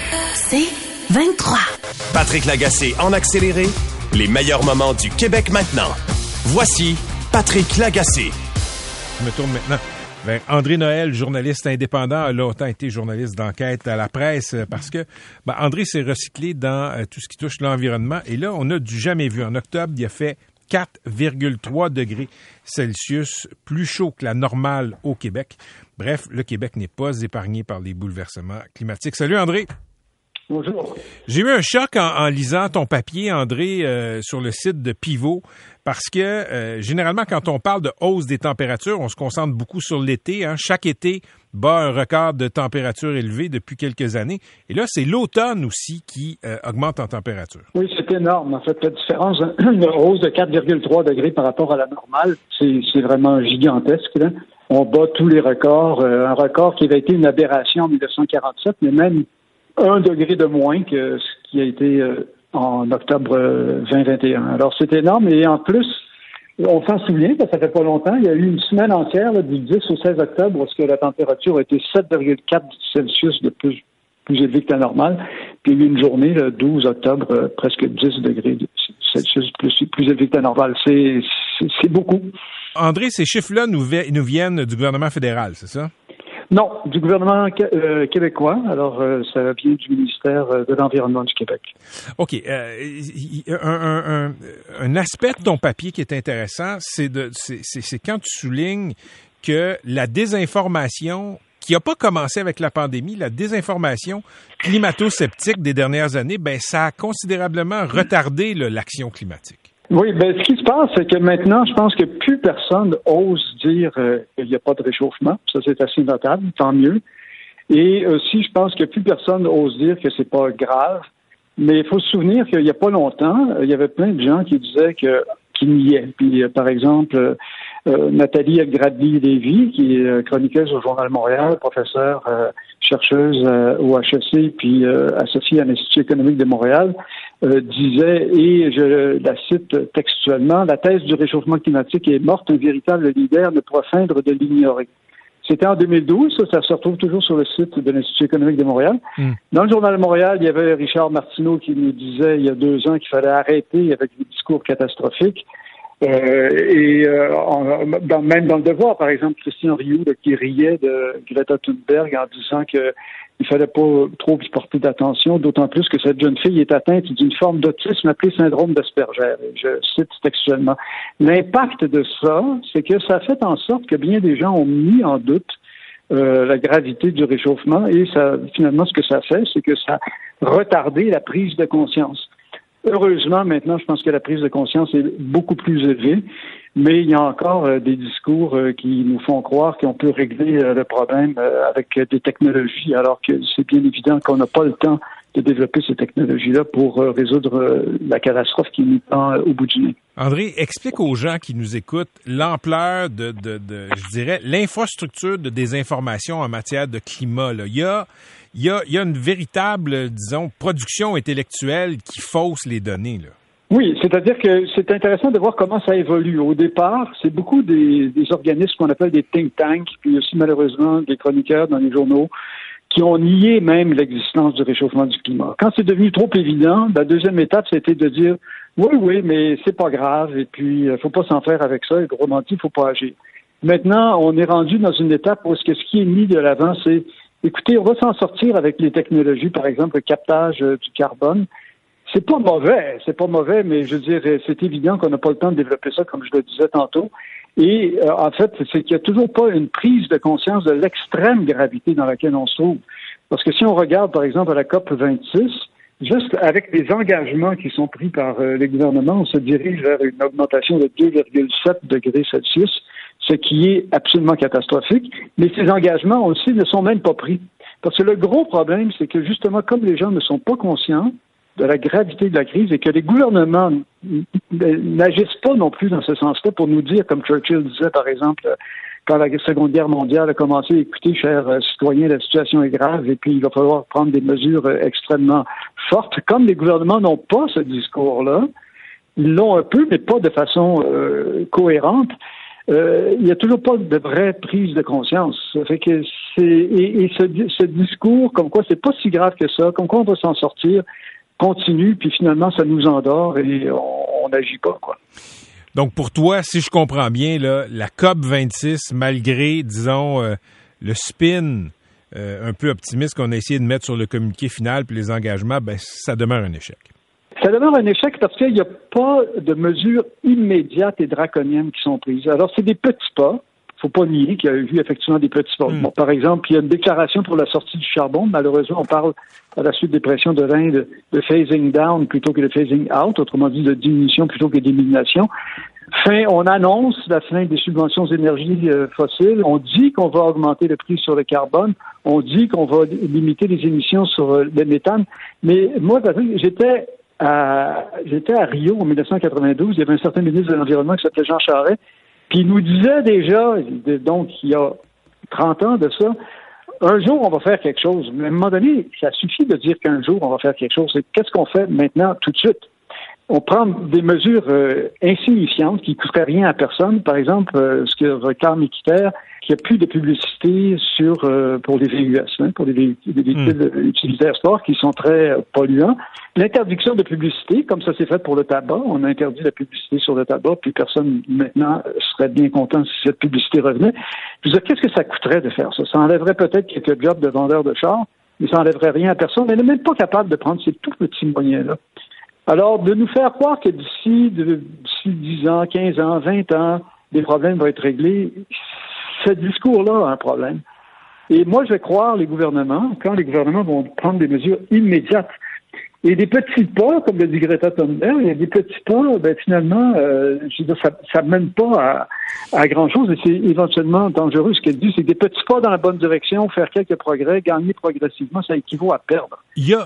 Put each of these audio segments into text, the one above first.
C'est 23. Patrick Lagacé en accéléré, les meilleurs moments du Québec maintenant. Voici Patrick Lagacé. Je me tourne maintenant vers André Noël, journaliste indépendant, a longtemps été journaliste d'enquête à la presse parce que André s'est recyclé dans tout ce qui touche l'environnement. Et là, on a du jamais vu. En octobre, il a fait 4,3 degrés Celsius, plus chaud que la normale au Québec. Bref, le Québec n'est pas épargné par les bouleversements climatiques. Salut André! Bonjour. J'ai eu un choc en lisant ton papier, André, sur le site de Pivot, parce que généralement, quand on parle de hausse des températures, on se concentre beaucoup sur l'été. Hein. Chaque été bat un record de température élevée depuis quelques années. Et là, c'est l'automne aussi qui augmente en température. Oui, c'est énorme. En fait, la différence, une hausse de 4,3 degrés par rapport à la normale, c'est vraiment gigantesque. Là. On bat tous les records. Un record qui avait été une aberration en 1947, mais même 1 degré de moins que ce qui a été en octobre 2021. Alors, c'est énorme. Et en plus, on s'en souvient, parce que ça fait pas longtemps, il y a eu une semaine entière, là, du 10 au 16 octobre, où la température a été 7,4 Celsius de plus élevé que la normale. Puis il y a eu une journée, le 12 octobre, presque 10 degrés Celsius plus élevé que la normale. C'est beaucoup. André, ces chiffres-là nous viennent du gouvernement fédéral, c'est ça? Non, du gouvernement québécois. Alors, ça vient du ministère de l'Environnement du Québec. OK. Un aspect de ton papier qui est intéressant, c'est quand tu soulignes que la désinformation qui n'a pas commencé avec la pandémie, la désinformation climato-sceptique des dernières années, ça a considérablement retardé l'action climatique. Oui, ce qui se passe, c'est que maintenant, je pense que plus personne ose dire qu'il n'y a pas de réchauffement. Ça, c'est assez notable, tant mieux. Et aussi, je pense que plus personne ose dire que c'est pas grave. Mais il faut se souvenir qu'il n'y a pas longtemps, il y avait plein de gens qui disaient qu'ils niaient. Puis, par exemple, Nathalie Gradby-Lévy, qui est chroniqueuse au Journal de Montréal, professeure, chercheuse au HEC, puis associée à l'Institut économique de Montréal, disait, et je la cite textuellement, « La thèse du réchauffement climatique est morte, un véritable leader ne pourra feindre de l'ignorer ». C'était en 2012, ça se retrouve toujours sur le site de l'Institut économique de Montréal. Dans le Journal de Montréal, il y avait Richard Martineau qui nous disait il y a 2 ans qu'il fallait arrêter avec les discours catastrophiques. Même dans le Devoir, par exemple, Christian Rioux qui riait de Greta Thunberg en disant que il fallait pas trop y porter d'attention, d'autant plus que cette jeune fille est atteinte d'une forme d'autisme appelée syndrome d'Asperger. Je cite textuellement. L'impact de ça, c'est que ça a fait en sorte que bien des gens ont mis en doute la gravité du réchauffement et ça, finalement, ce que ça fait, c'est que ça a retardé la prise de conscience. Heureusement, maintenant, je pense que la prise de conscience est beaucoup plus élevée, mais il y a encore des discours qui nous font croire qu'on peut régler le problème avec des technologies, alors que c'est bien évident qu'on n'a pas le temps de développer ces technologies-là pour résoudre la catastrophe qui nous tend au bout du nez. André, explique aux gens qui nous écoutent l'ampleur de je dirais, l'infrastructure de désinformation en matière de climat. Là. Il y a une véritable, disons, production intellectuelle qui fausse les données, là. Oui, c'est-à-dire que c'est intéressant de voir comment ça évolue. Au départ, c'est beaucoup des organismes qu'on appelle des think tanks, puis aussi malheureusement des chroniqueurs dans les journaux qui ont nié même l'existence du réchauffement du climat. Quand c'est devenu trop évident, la deuxième étape, c'était de dire oui, mais c'est pas grave, et puis faut pas s'en faire avec ça, et gros menti, faut pas agir. Maintenant, on est rendu dans une étape où ce qui est mis de l'avant, c'est écoutez, on va s'en sortir avec les technologies, par exemple, le captage du carbone. C'est pas mauvais, mais je veux dire, c'est évident qu'on n'a pas le temps de développer ça, comme je le disais tantôt. Et en fait, c'est qu'il n'y a toujours pas une prise de conscience de l'extrême gravité dans laquelle on se trouve. Parce que si on regarde, par exemple, à la COP 26, juste avec les engagements qui sont pris par les gouvernements, on se dirige vers une augmentation de 2,7 degrés Celsius, ce qui est absolument catastrophique. Mais ces engagements aussi ne sont même pas pris. Parce que le gros problème, c'est que justement, comme les gens ne sont pas conscients de la gravité de la crise et que les gouvernements n'agissent pas non plus dans ce sens-là pour nous dire, comme Churchill disait, par exemple, quand la Seconde Guerre mondiale a commencé, écoutez, chers citoyens, la situation est grave et puis il va falloir prendre des mesures extrêmement fortes. Comme les gouvernements n'ont pas ce discours-là, ils l'ont un peu, mais pas de façon cohérente, il n'y a toujours pas de vraie prise de conscience. Ça fait que ce discours, comme quoi c'est pas si grave que ça, comme quoi on va s'en sortir, continue, puis finalement ça nous endort et on n'agit pas, quoi. Donc pour toi, si je comprends bien, là, la COP26, malgré, disons, le spin un peu optimiste qu'on a essayé de mettre sur le communiqué final puis les engagements, ben ça demeure un échec. Ça demeure un échec parce qu'il n'y a pas de mesures immédiates et draconiennes qui sont prises. Alors, c'est des petits pas. Il ne faut pas nier qu'il y a eu effectivement des petits pas. Bon, par exemple, il y a une déclaration pour la sortie du charbon. Malheureusement, on parle, à la suite des pressions de l'Inde, de phasing down plutôt que de phasing out, autrement dit de diminution plutôt que d'élimination. On annonce la fin des subventions aux énergies fossiles. On dit qu'on va augmenter le prix sur le carbone. On dit qu'on va limiter les émissions sur le méthane. Mais moi, j'étais à Rio en 1992, il y avait un certain ministre de l'Environnement qui s'appelait Jean Charest, puis il nous disait déjà, donc il y a 30 ans de ça, un jour on va faire quelque chose. Mais à un moment donné, ça suffit de dire qu'un jour on va faire quelque chose. Qu'est-ce qu'on fait maintenant, tout de suite? On prend des mesures insignifiantes qui ne coûteraient rien à personne. Par exemple, ce que réclame Équiterre, qu'il n'y a plus de publicité pour les VUS, pour les véhicules utilitaires sport qui sont très polluants. L'interdiction de publicité, comme ça s'est fait pour le tabac, on a interdit la publicité sur le tabac, puis personne maintenant serait bien content si cette publicité revenait. Je veux dire, qu'est-ce que ça coûterait de faire ça? Ça enlèverait peut-être quelques jobs de vendeurs de chars, mais ça enlèverait rien à personne. On n'est même pas capable de prendre ces tout petits moyens-là. Alors, de nous faire croire que d'ici 10 ans, 15 ans, 20 ans, des problèmes vont être réglés, ce discours-là a un problème. Et moi, je vais croire les gouvernements, quand les gouvernements vont prendre des mesures immédiates. Et des petits pas, comme le dit Greta Thunberg, il y a des petits pas, finalement, ça mène pas à grand-chose et c'est éventuellement dangereux. Ce qu'elle dit, c'est des petits pas dans la bonne direction, faire quelques progrès, gagner progressivement, ça équivaut à perdre.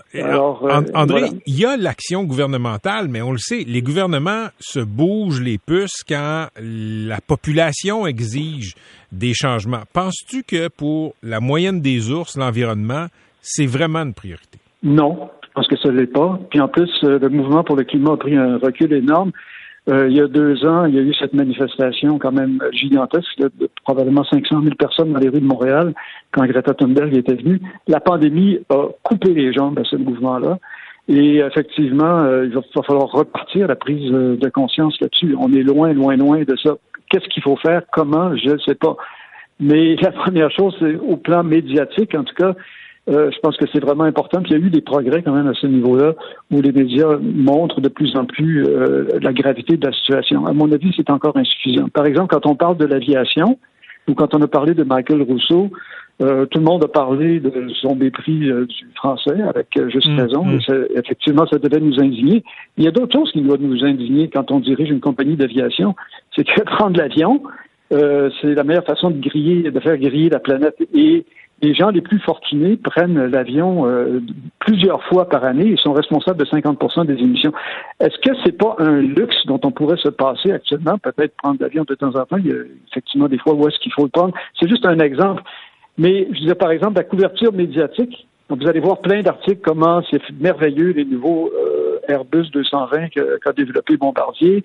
André, voilà. Il y a l'action gouvernementale, mais on le sait, les gouvernements se bougent les puces quand la population exige des changements. Penses-tu que pour la moyenne des ours, l'environnement, c'est vraiment une priorité? Non. Je pense que ça ne l'est pas. Puis en plus, le mouvement pour le climat a pris un recul énorme. Il y a 2 ans, il y a eu cette manifestation quand même gigantesque, de probablement 500 000 personnes dans les rues de Montréal quand Greta Thunberg était venue. La pandémie a coupé les jambes à ce mouvement-là. Et effectivement, il va falloir repartir la prise de conscience là-dessus. On est loin, loin, loin de ça. Qu'est-ce qu'il faut faire? Comment? Je ne sais pas. Mais la première chose, c'est au plan médiatique, en tout cas, je pense que c'est vraiment important. Puis il y a eu des progrès quand même à ce niveau-là où les médias montrent de plus en plus la gravité de la situation. À mon avis, c'est encore insuffisant. Par exemple, quand on parle de l'aviation ou quand on a parlé de Michael Rousseau, tout le monde a parlé de son mépris du français avec juste raison. Et effectivement, ça devait nous indigner. Il y a d'autres choses qui doivent nous indigner quand on dirige une compagnie d'aviation. C'est que prendre l'avion, c'est la meilleure façon de faire griller la planète. Et les gens les plus fortunés prennent l'avion plusieurs fois par année et sont responsables de 50% des émissions. Est-ce que c'est pas un luxe dont on pourrait se passer actuellement? Peut-être prendre l'avion de temps en temps. Il y a effectivement des fois où est-ce qu'il faut le prendre. C'est juste un exemple. Mais je disais par exemple la couverture médiatique. Donc, vous allez voir plein d'articles comment c'est merveilleux les nouveaux Airbus 220 qu'a développé Bombardier.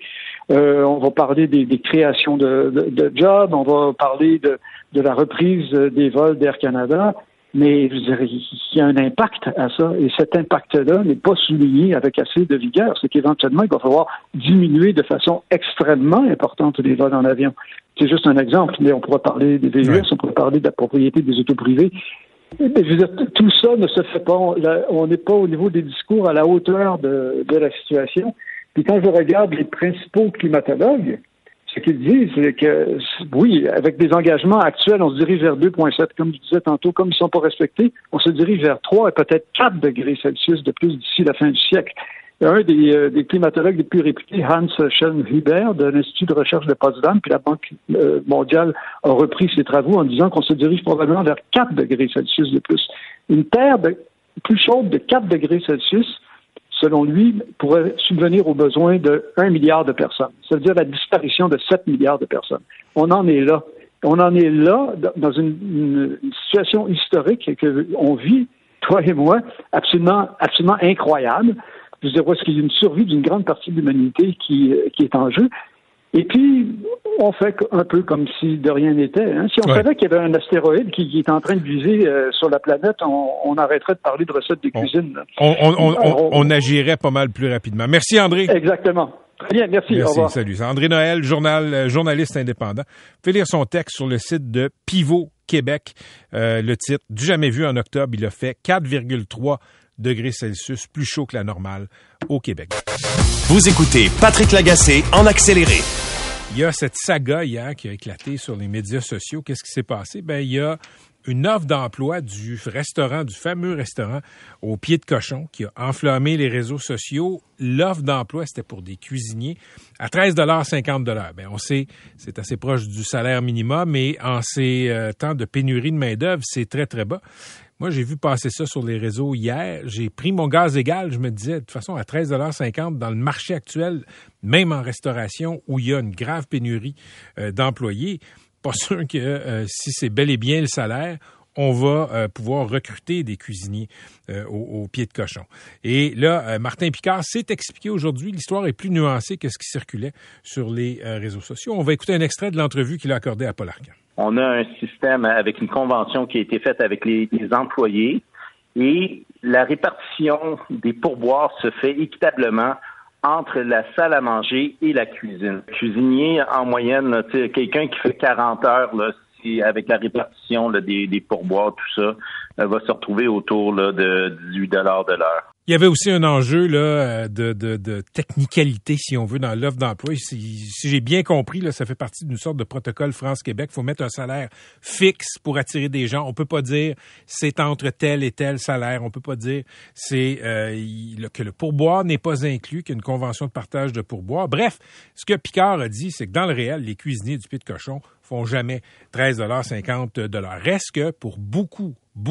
On va parler des créations de jobs. On va parler de la reprise des vols d'Air Canada. Mais je dirais, il y a un impact à ça. Et cet impact-là n'est pas souligné avec assez de vigueur. C'est qu'éventuellement, il va falloir diminuer de façon extrêmement importante les vols en avion. C'est juste un exemple. Mais on pourrait parler des VUS, on pourrait parler de la propriété des autos privées. Mais je veux dire, tout ça ne se fait pas. On n'est pas au niveau des discours à la hauteur de la situation. Puis quand je regarde les principaux climatologues, ce qu'ils disent, c'est que, oui, avec des engagements actuels, on se dirige vers 2,7, comme je disais tantôt, comme ils ne sont pas respectés, on se dirige vers 3 et peut-être 4 degrés Celsius de plus d'ici la fin du siècle. Un des climatologues les plus réputés, Hans Schellnhuber, de l'Institut de recherche de Potsdam, puis la Banque mondiale a repris ses travaux en disant qu'on se dirige probablement vers 4 degrés Celsius de plus. Une Terre plus chaude de 4 degrés Celsius, selon lui, pourrait subvenir aux besoins de 1 milliard de personnes. C'est-à-dire la disparition de 7 milliards de personnes. On en est là. On en est là dans une situation historique qu'on vit, toi et moi, absolument incroyable. Je veux dire, est-ce qu'il y a une survie d'une grande partie de l'humanité qui est en jeu? Et puis, on fait un peu comme si de rien n'était. Hein. Si on savait qu'il y avait un astéroïde qui est en train de viser sur la planète, on arrêterait de parler de recettes de cuisine. On agirait pas mal plus rapidement. Merci, André. Exactement. Très bien, merci. Au revoir. Salut. André Noël, journaliste indépendant. Vous pouvez lire son texte sur le site de Pivot Québec. Le titre, du jamais vu en octobre, il a fait 4,3 degrés Celsius, plus chaud que la normale au Québec. Vous écoutez Patrick Lagacé en accéléré. Il y a cette saga hier qui a éclaté sur les médias sociaux. Qu'est-ce qui s'est passé? Ben, il y a une offre d'emploi du fameux restaurant au Pied de Cochon qui a enflammé les réseaux sociaux. L'offre d'emploi, c'était pour des cuisiniers à 13,50 $. Ben, on sait, c'est assez proche du salaire minimum, mais en ces temps de pénurie de main-d'œuvre, c'est très, très bas. Moi, j'ai vu passer ça sur les réseaux hier. J'ai pris mon gaz égal. Je me disais, de toute façon, à 13,50 $ dans le marché actuel, même en restauration, où il y a une grave pénurie d'employés, pas sûr que si c'est bel et bien le salaire, on va pouvoir recruter des cuisiniers au Pied de Cochon. Et là, Martin Picard s'est expliqué aujourd'hui. L'histoire est plus nuancée que ce qui circulait sur les réseaux sociaux. On va écouter un extrait de l'entrevue qu'il a accordée à Paul Arcand. On a un système avec une convention qui a été faite avec les employés et la répartition des pourboires se fait équitablement entre la salle à manger et la cuisine. Le cuisinier, en moyenne, là, quelqu'un qui fait 40 heures, là, si avec la répartition là, des pourboires, tout ça, va se retrouver autour là, de 18 $ de l'heure. Il y avait aussi un enjeu là de technicalité, si on veut, dans l'offre d'emploi. Si j'ai bien compris, là, ça fait partie d'une sorte de protocole France-Québec. Il faut mettre un salaire fixe pour attirer des gens. On peut pas dire c'est entre tel et tel salaire. On peut pas dire c'est que le pourboire n'est pas inclus, qu'il y a une convention de partage de pourboire. Bref, ce que Picard a dit, c'est que dans le réel, les cuisiniers du Pied de Cochon font jamais 13,50 $. Reste que pour beaucoup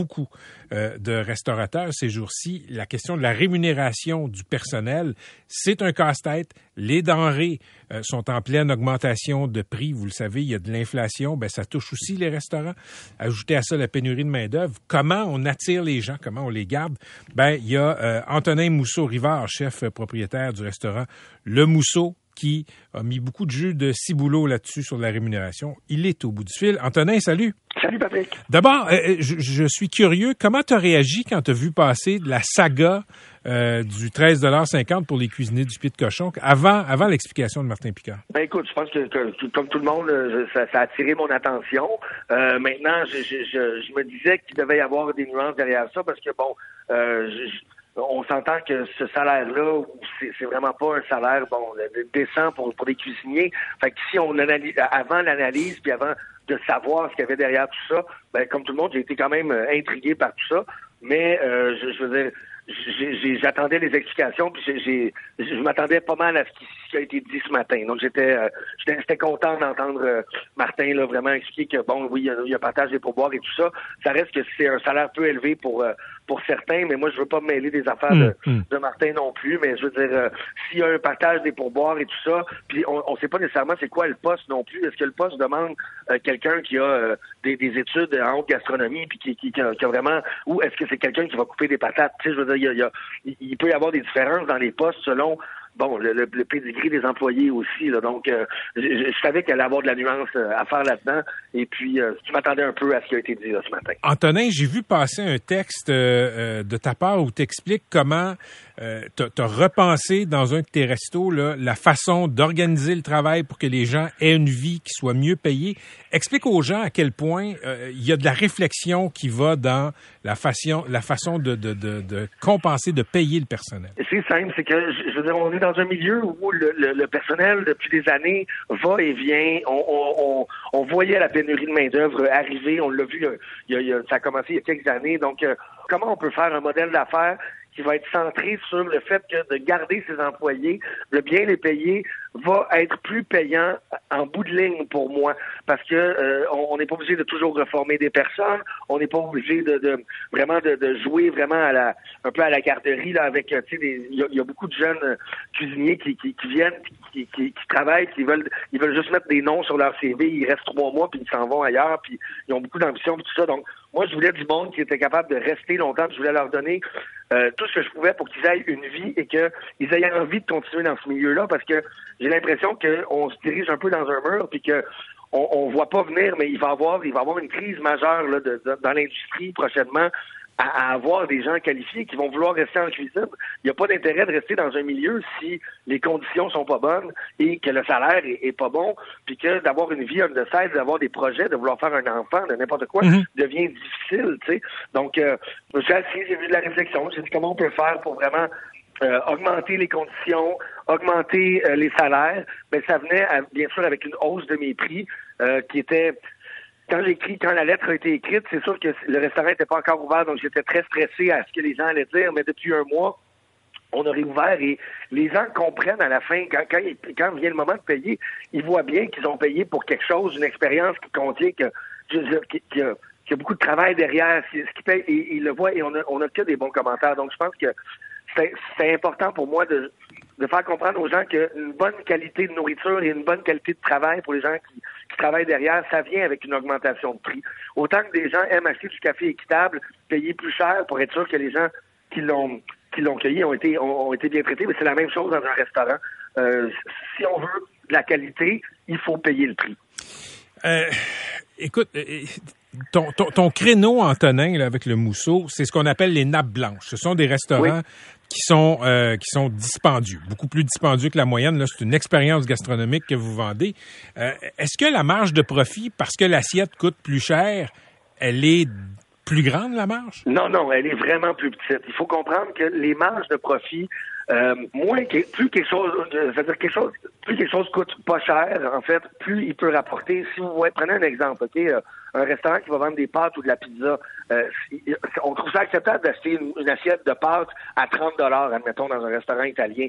de restaurateurs ces jours-ci, la question de la rémunération du personnel, c'est un casse-tête. Les denrées sont en pleine augmentation de prix. Vous le savez, il y a de l'inflation. Ben, ça touche aussi les restaurants. Ajoutez à ça la pénurie de main-d'œuvre. Comment on attire les gens? Comment on les garde? Ben, il y a Antonin Mousseau-Rivard, chef propriétaire du restaurant Le Mousseau, qui a mis beaucoup de jus de ciboulot là-dessus sur la rémunération. Il est au bout du fil. Antonin, salut. Salut, Patrick. D'abord, je suis curieux. Comment tu as réagi quand tu as vu passer la saga du 13,50 $ pour les cuisiniers du Pied de Cochon avant l'explication de Martin Picard? Ben écoute, je pense que comme tout le monde, ça a attiré mon attention. Maintenant, je me disais qu'il devait y avoir des nuances derrière ça parce que, bon, on s'entend que ce salaire-là, c'est vraiment pas un salaire décent pour des cuisiniers. Fait que si on analyse avant l'analyse puis avant de savoir ce qu'il y avait derrière tout ça, ben comme tout le monde, j'ai été quand même intrigué par tout ça. Mais je veux dire, j'attendais les explications puis je m'attendais pas mal à ce qui a été dit ce matin. Donc j'étais content d'entendre Martin là vraiment expliquer que bon oui il y a partage des pourboires et tout ça. Ça reste que c'est un salaire peu élevé pour certains, mais moi je veux pas me mêler des affaires de Martin non plus. Mais je veux dire s'il y a un partage des pourboires et tout ça, puis on sait pas nécessairement c'est quoi le poste non plus. Est-ce que le poste demande quelqu'un qui a des études en haute gastronomie puis qui a vraiment, ou est-ce que c'est quelqu'un qui va couper des patates? Tu sais, je veux dire il peut y avoir des différences dans les postes selon le pédigree des employés aussi. Là. Donc, je savais qu'il allait y avoir de la nuance à faire là-dedans. Et puis, je m'attendais un peu à ce qui a été dit là, ce matin. Antonin, j'ai vu passer un texte de ta part où tu expliques comment tu as repensé dans un de tes restos là, la façon d'organiser le travail pour que les gens aient une vie qui soit mieux payée. Explique aux gens à quel point il y a de la réflexion qui va dans la façon de compenser, de payer le personnel. C'est simple, c'est que je veux dire, on est dans un milieu où le personnel, depuis des années, va et vient. On voyait la pénurie de main-d'œuvre arriver. On l'a vu, ça a commencé il y a quelques années. Donc, comment on peut faire un modèle d'affaires qui va être centré sur le fait que de garder ses employés, de bien les payer, va être plus payant en bout de ligne pour moi. Parce que on n'est pas obligé de toujours reformer des personnes, on n'est pas obligé de vraiment de jouer vraiment un peu à la garderie là avec il y a beaucoup de jeunes cuisiniers qui viennent, qui travaillent, ils veulent juste mettre des noms sur leur CV, ils restent 3 mois puis ils s'en vont ailleurs, puis ils ont beaucoup d'ambition puis tout ça. Donc Moi, je voulais du monde qui était capable de rester longtemps. Je voulais leur donner tout ce que je pouvais pour qu'ils aient une vie et qu'ils aient envie de continuer dans ce milieu-là, parce que j'ai l'impression qu'on se dirige un peu dans un mur, puis que on voit pas venir, mais il va y avoir une crise majeure là, dans l'industrie prochainement, à avoir des gens qualifiés qui vont vouloir rester en cuisine. Il n'y a pas d'intérêt de rester dans un milieu si les conditions sont pas bonnes et que le salaire est pas bon, puis que d'avoir une vie de 16, d'avoir des projets, de vouloir faire un enfant, de n'importe quoi, devient difficile, tu sais. Donc, j'ai vu de la réflexion, j'ai dit comment on peut faire pour vraiment augmenter les conditions, augmenter les salaires. Ben, ça venait, bien sûr, avec une hausse de mes prix qui était... Quand la lettre a été écrite, c'est sûr que le restaurant n'était pas encore ouvert, donc j'étais très stressé à ce que les gens allaient dire, mais depuis un mois, on a réouvert et les gens comprennent à la fin, quand vient le moment de payer, ils voient bien qu'ils ont payé pour quelque chose, une expérience qui contient qu'il y a beaucoup de travail derrière, ce qui paye, et ils le voient et on a que des bons commentaires. Donc je pense que c'est important pour moi de faire comprendre aux gens qu'une bonne qualité de nourriture et une bonne qualité de travail pour les gens qui travaillent derrière, ça vient avec une augmentation de prix. Autant que des gens aiment acheter du café équitable, payer plus cher pour être sûr que les gens qui l'ont cueilli ont été bien traités, mais c'est la même chose dans un restaurant. Si on veut de la qualité, il faut payer le prix. Écoute, ton créneau, Antonin, là, avec le Mousseau, c'est ce qu'on appelle les nappes blanches. Ce sont des restaurants qui sont dispendieux, beaucoup plus dispendieux que la moyenne. Là, c'est une expérience gastronomique que vous vendez. Est-ce que la marge de profit, parce que l'assiette coûte plus cher, elle est plus grande, la marge? Non, elle est vraiment plus petite. Il faut comprendre que les marges de profit, plus quelque chose coûte pas cher, en fait, plus il peut rapporter. Si vous prenez un exemple, OK, un restaurant qui va vendre des pâtes ou de la pizza, on trouve ça acceptable d'acheter une assiette de pâtes à 30 $, admettons, dans un restaurant italien.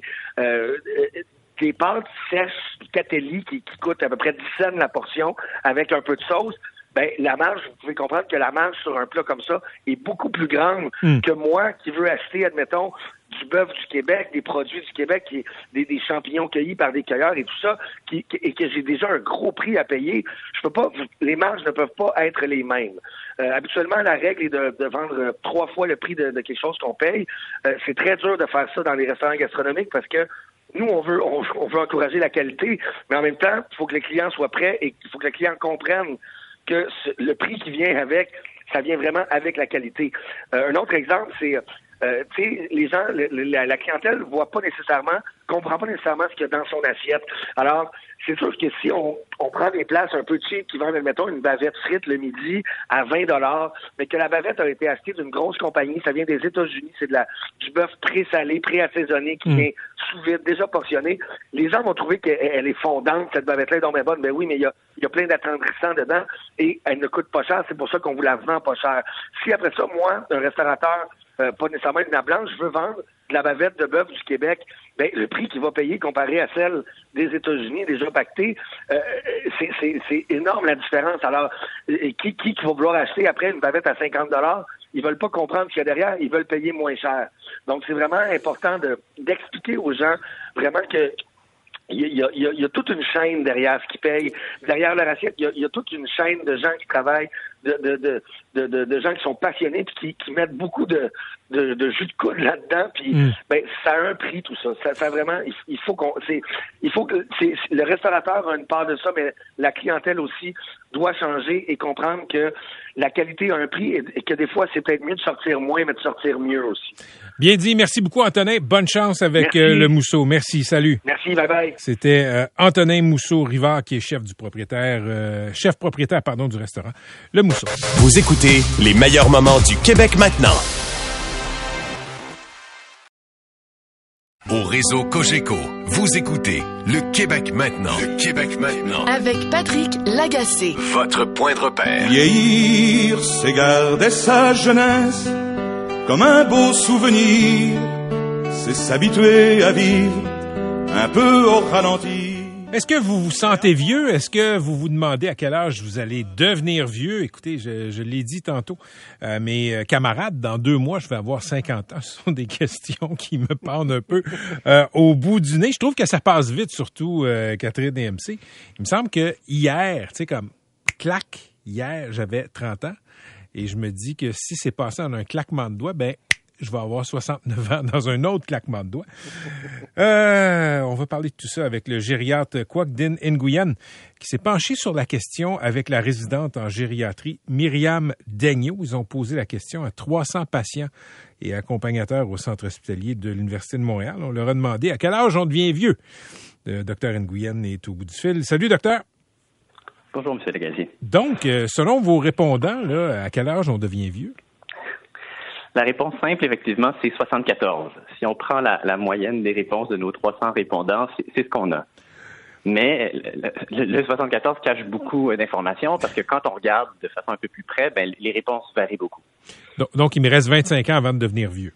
Des pâtes sèches, Catelli, qui coûtent à peu près 10 cents la portion, avec un peu de sauce. Ben, la marge, vous pouvez comprendre que la marge sur un plat comme ça est beaucoup plus grande que moi qui veux acheter, admettons, du bœuf du Québec, des produits du Québec, des champignons cueillis par des cueilleurs et tout ça, et que j'ai déjà un gros prix à payer. Les marges ne peuvent pas être les mêmes. Habituellement, la règle est de vendre 3 fois le prix de quelque chose qu'on paye. C'est très dur de faire ça dans les restaurants gastronomiques parce que nous, on veut encourager la qualité, mais en même temps, il faut que les clients soient prêts et il faut que le client comprenne que le prix qui vient avec, ça vient vraiment avec la qualité. Un autre exemple, c'est, tu sais, les gens, la clientèle comprend pas nécessairement ce qu'il y a dans son assiette. Alors, c'est sûr que si on prend des places un peu cheap qui vendent, mettons, une bavette frite le midi à 20 $, mais que la bavette a été achetée d'une grosse compagnie, ça vient des États-Unis, c'est du bœuf pré-salé, pré-assaisonné, qui vient sous vide, déjà portionné. Les gens vont trouver qu'elle est fondante, cette bavette-là est donc bien bonne. Ben oui, mais il y a plein d'attendrissants dedans et elle ne coûte pas cher, c'est pour ça qu'on vous la vend pas cher. Si après ça, moi, un restaurateur, pas nécessairement une nappe blanche, je veux vendre de la bavette de bœuf du Québec, ben le prix qu'il va payer comparé à celle des États-Unis déjà pactée, c'est énorme la différence. Alors, qui va vouloir acheter après une bavette à 50 $? Ils veulent pas comprendre ce qu'il y a derrière, ils veulent payer moins cher. Donc, c'est vraiment important d'expliquer aux gens vraiment que il y a toute une chaîne derrière ce qu'ils payent. Derrière leur assiette, il y a toute une chaîne de gens qui travaillent, de gens qui sont passionnés puis qui mettent beaucoup de jus de coude là-dedans. Puis ben ça a un prix tout ça. Ça vraiment, il faut que le restaurateur a une part de ça, mais la clientèle aussi doit changer et comprendre que la qualité a un prix et que des fois c'est peut-être mieux de sortir moins, mais de sortir mieux aussi. Bien dit, merci beaucoup Antonin. Bonne chance avec le Mousseau. Merci, salut. Merci, bye bye. C'était Antonin Mousseau-Rivard qui est chef propriétaire du restaurant Le Mousseau. Vous écoutez les meilleurs moments du Québec maintenant. Au réseau Cogeco, vous écoutez Le Québec maintenant. Le Québec maintenant. Avec Patrick Lagacé. Votre point de repère. Vieillir, c'est garder sa jeunesse comme un beau souvenir. C'est s'habituer à vivre un peu au ralenti. Est-ce que vous vous sentez vieux? Est-ce que vous vous demandez à quel âge vous allez devenir vieux? Écoutez, je l'ai dit tantôt, mes camarades, dans 2 mois, je vais avoir 50 ans. Ce sont des questions qui me pendent un peu au bout du nez. Je trouve que ça passe vite, surtout Catherine et MC. Il me semble que hier, tu sais, comme clac, hier, j'avais 30 ans. Et je me dis que si c'est passé en un claquement de doigts, ben je vais avoir 69 ans dans un autre claquement de doigts. On va parler de tout ça avec le gériatre Kwok Din Nguyen, qui s'est penché sur la question avec la résidente en gériatrie Myriam Daigneault. Ils ont posé la question à 300 patients et accompagnateurs au centre hospitalier de l'Université de Montréal. On leur a demandé à quel âge on devient vieux. Le docteur Nguyen est au bout du fil. Salut, docteur. Bonjour, M. Lagacé. Donc, selon vos répondants, là, à quel âge on devient vieux? La réponse simple, effectivement, c'est 74. Si on prend la moyenne des réponses de nos 300 répondants, c'est ce qu'on a. Mais le 74 cache beaucoup d'informations parce que quand on regarde de façon un peu plus près, ben, les réponses varient beaucoup. Donc, il me reste 25 ans avant de devenir vieux.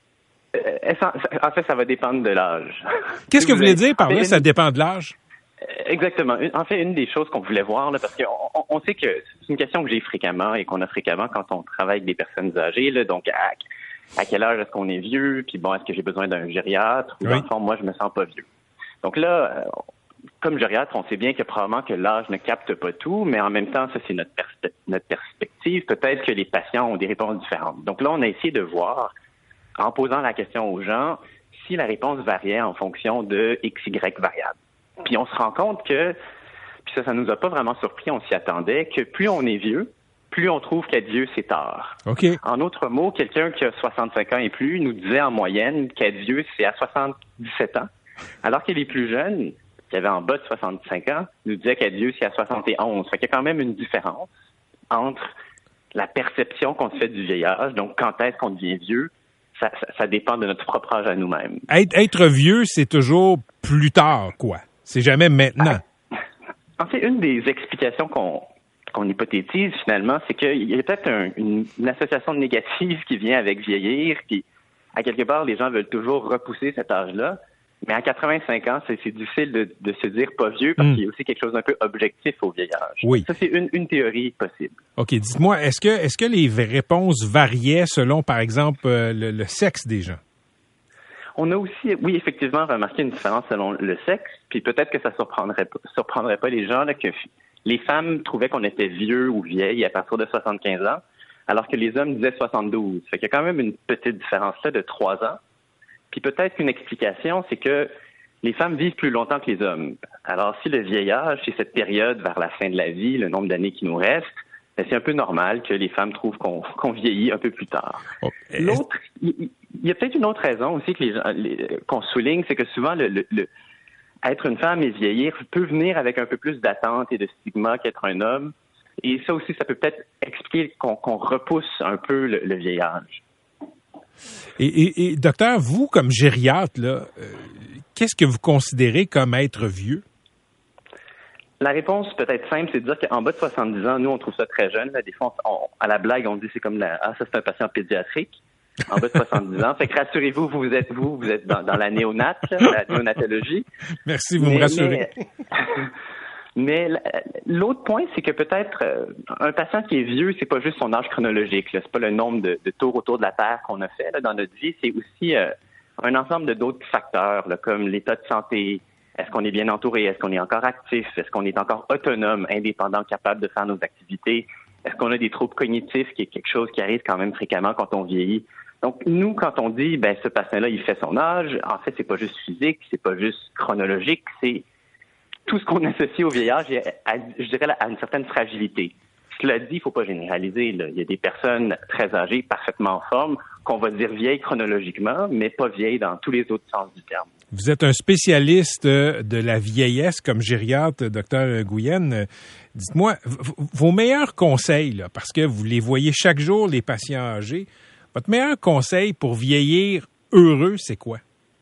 En fait, ça va dépendre de l'âge. Qu'est-ce que vous voulez dire par là, ça dépend de l'âge? Exactement. En fait, une des choses qu'on voulait voir, là, parce qu'on sait que c'est une question que j'ai fréquemment et qu'on a fréquemment quand on travaille avec des personnes âgées, là, donc à quel âge est-ce qu'on est vieux, puis bon, est-ce que j'ai besoin d'un gériatre, ou dans le fond, moi, je me sens pas vieux. Donc là, comme gériatre, on sait bien que probablement que l'âge ne capte pas tout, mais en même temps, ça, c'est notre perspective. Peut-être que les patients ont des réponses différentes. Donc là, on a essayé de voir, en posant la question aux gens, si la réponse variait en fonction de XY variables. Puis on se rend compte que, puis ça nous a pas vraiment surpris, on s'y attendait, que plus on est vieux, plus on trouve qu'être vieux, c'est tard. Okay. En d'autres mots, quelqu'un qui a 65 ans et plus nous disait en moyenne qu'être vieux, c'est à 77 ans, alors que les plus jeunes, qui avaient en bas de 65 ans, nous disaient qu'être vieux, c'est à 71. Fait qu'il y a quand même une différence entre la perception qu'on se fait du vieillage, donc quand est-ce qu'on devient vieux, ça dépend de notre propre âge à nous-mêmes. Être vieux, c'est toujours plus tard, quoi. C'est jamais maintenant. En fait, une des explications qu'on hypothétise finalement, c'est qu'il y a peut-être une association négative qui vient avec vieillir, puis à quelque part, les gens veulent toujours repousser cet âge-là. Mais à 85 ans, c'est difficile de se dire pas vieux parce qu'il y a aussi quelque chose d'un peu objectif au vieillage. Oui. Ça, c'est une théorie possible. OK. Dites-moi, est-ce que les réponses variaient selon, par exemple, le sexe des gens? On a aussi, oui, effectivement, remarqué une différence selon le sexe, puis peut-être que ça surprendrait pas les gens là, que les femmes trouvaient qu'on était vieux ou vieille à partir de 75 ans, alors que les hommes disaient 72. Fait qu'il y a quand même une petite différence là de 3 ans. Puis peut-être qu'une explication, c'est que les femmes vivent plus longtemps que les hommes. Alors, si le vieillage, c'est cette période vers la fin de la vie, le nombre d'années qui nous reste, ben, c'est un peu normal que les femmes trouvent qu'on vieillit un peu plus tard. Okay. L'autre, il y a peut-être une autre raison aussi qu'on souligne, c'est que souvent, être une femme et vieillir peut venir avec un peu plus d'attente et de stigma qu'être un homme. Et ça aussi, ça peut peut-être expliquer qu'on repousse un peu le vieillage. Et docteur, vous, comme gériatre, là, qu'est-ce que vous considérez comme être vieux? La réponse peut être simple, c'est de dire qu'en bas de 70 ans, nous, on trouve ça très jeune. Là. Des fois, à la blague, on dit c'est comme ça, c'est un patient pédiatrique. En bas de 70 ans. Fait que rassurez-vous, vous êtes dans la néonate, la néonatologie. Merci, vous me rassurez. Mais l'autre point, c'est que peut-être un patient qui est vieux, c'est pas juste son âge chronologique. Là. C'est pas le nombre de tours autour de la Terre qu'on a fait là, dans notre vie. C'est aussi un ensemble d'autres facteurs, là, comme l'état de santé. Est-ce qu'on est bien entouré? Est-ce qu'on est encore actif? Est-ce qu'on est encore autonome, indépendant, capable de faire nos activités? Est-ce qu'on a des troubles cognitifs, qui est quelque chose qui arrive quand même fréquemment quand on vieillit? Donc, nous, quand on dit, ben, ce patient-là, il fait son âge, en fait, c'est pas juste physique, c'est pas juste chronologique, c'est tout ce qu'on associe au vieillage, je dirais, à une certaine fragilité. Cela dit, il faut pas généraliser, là. Il y a des personnes très âgées, parfaitement en forme, qu'on va dire vieilles chronologiquement, mais pas vieilles dans tous les autres sens du terme. Vous êtes un spécialiste de la vieillesse comme gériatre, Dr Nguyen. Dites-moi, vos meilleurs conseils, là, parce que vous les voyez chaque jour, les patients âgés, votre meilleur conseil pour vieillir heureux, c'est quoi?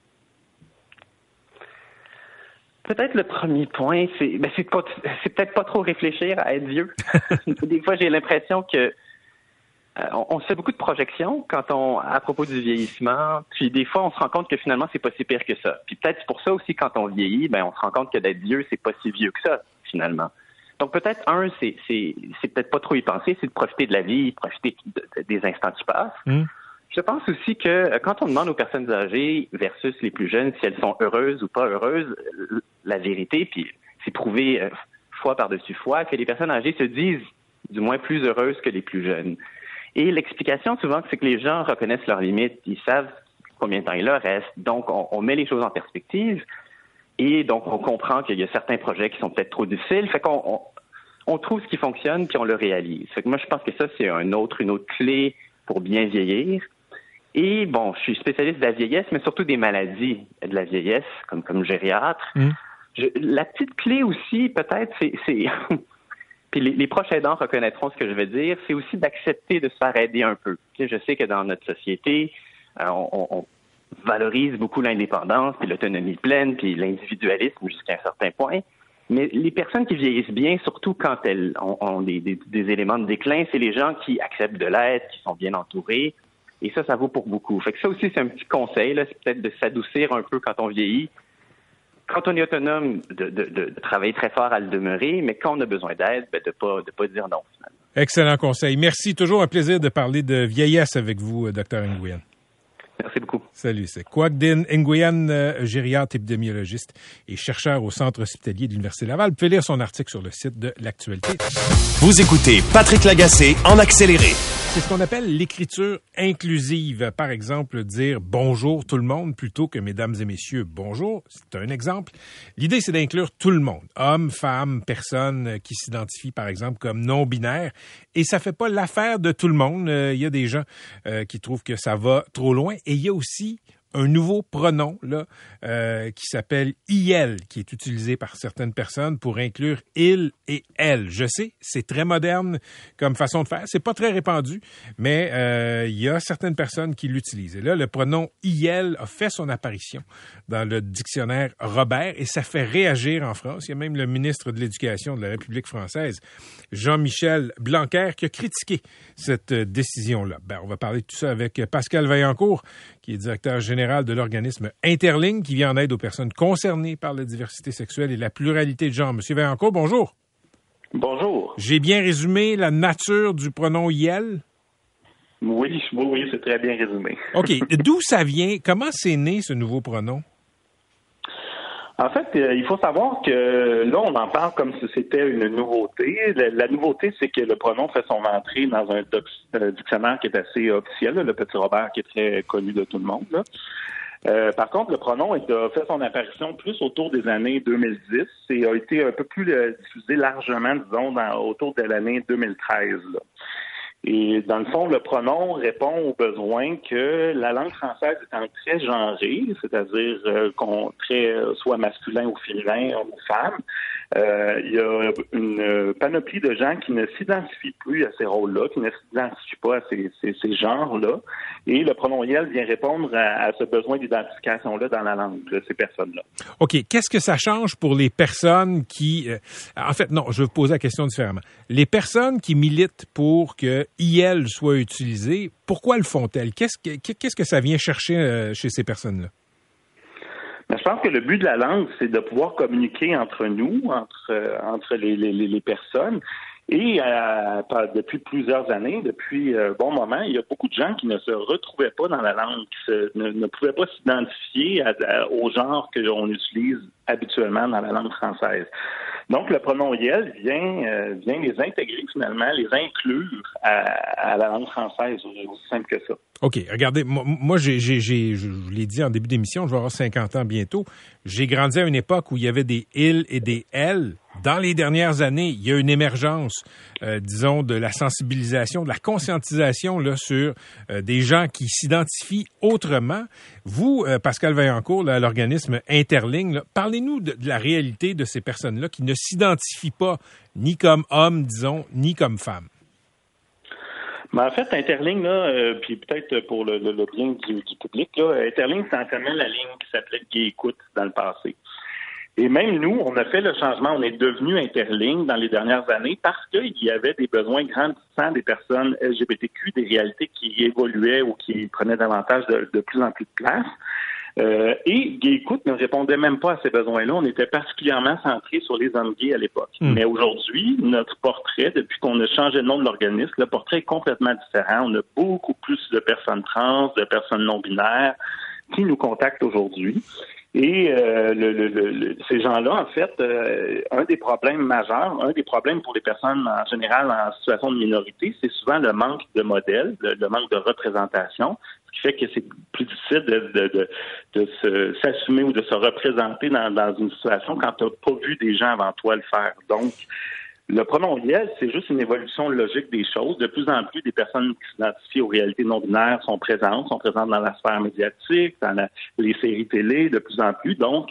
Peut-être le premier point, c'est peut-être pas trop réfléchir à être vieux. Des fois, j'ai l'impression que on se fait beaucoup de projections à propos du vieillissement, puis des fois on se rend compte que finalement c'est pas si pire que ça. Puis peut-être c'est pour ça aussi quand on vieillit, ben on se rend compte que d'être vieux c'est pas si vieux que ça finalement. Donc peut-être c'est peut-être pas trop y penser, c'est de profiter de la vie, profiter des instants qui passent. Je pense aussi que quand on demande aux personnes âgées versus les plus jeunes si elles sont heureuses ou pas heureuses, la vérité, puis c'est prouvé fois par-dessus fois, que les personnes âgées se disent du moins plus heureuses que les plus jeunes. Et l'explication, souvent, c'est que les gens reconnaissent leurs limites. Ils savent combien de temps il leur reste. Donc, on met les choses en perspective. Et donc, on comprend qu'il y a certains projets qui sont peut-être trop difficiles. Fait qu'on on trouve ce qui fonctionne, puis on le réalise. Fait que moi, je pense que ça, c'est une autre clé pour bien vieillir. Et bon, je suis spécialiste de la vieillesse, mais surtout des maladies de la vieillesse, comme gériatre. La petite clé aussi, peut-être, c'est puis les proches aidants reconnaîtront ce que je vais dire, c'est aussi d'accepter de se faire aider un peu. Tu sais, je sais que dans notre société, on valorise beaucoup l'indépendance, puis l'autonomie pleine, puis l'individualisme jusqu'à un certain point. Mais les personnes qui vieillissent bien, surtout quand elles ont des éléments de déclin, c'est les gens qui acceptent de l'aide, qui sont bien entourés. Et ça vaut pour beaucoup. Fait que ça aussi, c'est un petit conseil, là, c'est peut-être de s'adoucir un peu quand on vieillit. Quand on est autonome, de travailler très fort à le demeurer, mais quand on a besoin d'aide, de pas dire non, finalement. Excellent conseil. Merci. Toujours un plaisir de parler de vieillesse avec vous, Dr. Nguyen. Merci beaucoup. Salut, c'est Quoc Din Nguyen, gériatre épidémiologiste et chercheur au Centre hospitalier de l'Université Laval. Vous pouvez lire son article sur le site de l'Actualité. Vous écoutez Patrick Lagacé en accéléré. C'est ce qu'on appelle l'écriture inclusive. Par exemple, dire « bonjour tout le monde » plutôt que « mesdames et messieurs, bonjour ». C'est un exemple. L'idée, c'est d'inclure tout le monde. Hommes, femmes, personnes qui s'identifient, par exemple, comme non-binaires. Et ça fait pas l'affaire de tout le monde. Il y a des gens qui trouvent que ça va trop loin. Et il y a aussi un nouveau pronom là qui s'appelle « IL » qui est utilisé par certaines personnes pour inclure « il » et « elle ». Je sais, c'est très moderne comme façon de faire. C'est pas très répandu, mais il y a certaines personnes qui l'utilisent. Et là, le pronom « IL » a fait son apparition dans le dictionnaire Robert et ça fait réagir en France. Il y a même le ministre de l'Éducation de la République française, Jean-Michel Blanquer, qui a critiqué cette décision-là. On va parler de tout ça avec Pascal Vaillancourt, qui est directeur général de l'organisme Interligne, qui vient en aide aux personnes concernées par la diversité sexuelle et la pluralité de genre. Monsieur Vaillancourt, bonjour. Bonjour. J'ai bien résumé la nature du pronom « IL ». Oui, c'est très bien résumé. OK. D'où ça vient? Comment c'est né, ce nouveau pronom? En fait, il faut savoir que là, on en parle comme si c'était une nouveauté. La nouveauté, c'est que le pronom fait son entrée dans un dictionnaire qui est assez officiel, là, le Petit Robert, qui est très connu de tout le monde. Là. Par contre, le pronom a fait son apparition plus autour des années 2010 et a été un peu plus diffusé largement, disons, autour de l'année 2013. Là. Et dans le fond, le pronom répond aux besoins que la langue française étant très genrée, c'est-à-dire qu'on traite soit masculin ou féminin, homme ou femme, il y a une panoplie de gens qui ne s'identifient plus à ces rôles-là, qui ne s'identifient pas à ces genres-là. Et le pronom « IL » vient répondre à ce besoin d'identification-là dans la langue de ces personnes-là. OK. Qu'est-ce que ça change pour les personnes qui... en fait, non, je vais vous poser la question différemment. Les personnes qui militent pour que « IL » soit utilisé, pourquoi le font-elles? Qu'est-ce que ça vient chercher chez ces personnes-là? Je pense que le but de la langue, c'est de pouvoir communiquer entre nous, entre les personnes. Et depuis plusieurs années, depuis un bon moment, il y a beaucoup de gens qui ne se retrouvaient pas dans la langue, qui ne pouvaient pas s'identifier au genre que l'on utilise habituellement dans la langue française. Donc, le pronom « IL » vient les intégrer finalement, les inclure à la langue française, aussi simple que ça. OK. Regardez, moi je vous l'ai dit en début d'émission, je vais avoir 50 ans bientôt. J'ai grandi à une époque où il y avait des « il » et des « elle ». Dans les dernières années, il y a une émergence, disons, de la sensibilisation, de la conscientisation là, sur des gens qui s'identifient autrement. Vous, Pascal Vaillancourt, là, à l'organisme Interligne, là, parlez-nous de la réalité de ces personnes-là qui ne s'identifient pas ni comme hommes, disons, ni comme femmes. Mais en fait, Interligne, là, puis peut-être pour le bien du public, là, Interligne, c'est anciennement la ligne qui s'appelait Gay Écoute dans le passé. Et même nous, on a fait le changement, on est devenu Interligne dans les dernières années parce qu'il y avait des besoins grandissants des personnes LGBTQ, des réalités qui évoluaient ou qui prenaient davantage de plus en plus de place. Et Gay Écoute ne répondait même pas à ces besoins-là. On était particulièrement centré sur les hommes gays à l'époque. Mais aujourd'hui, notre portrait, depuis qu'on a changé de nom de l'organisme, le portrait est complètement différent. On a beaucoup plus de personnes trans, de personnes non-binaires qui nous contactent aujourd'hui. Et ces gens-là, en fait, un des problèmes majeurs, un des problèmes pour les personnes en général en situation de minorité, c'est souvent le manque de modèles, le manque de représentation, ce qui fait que c'est plus difficile de s'assumer ou de se représenter dans une situation quand tu n'as pas vu des gens avant toi le faire. Donc, le pronom « iel », c'est juste une évolution logique des choses. De plus en plus, des personnes qui s'identifient aux réalités non-binaires sont présentes dans la sphère médiatique, dans les séries télé, de plus en plus. Donc,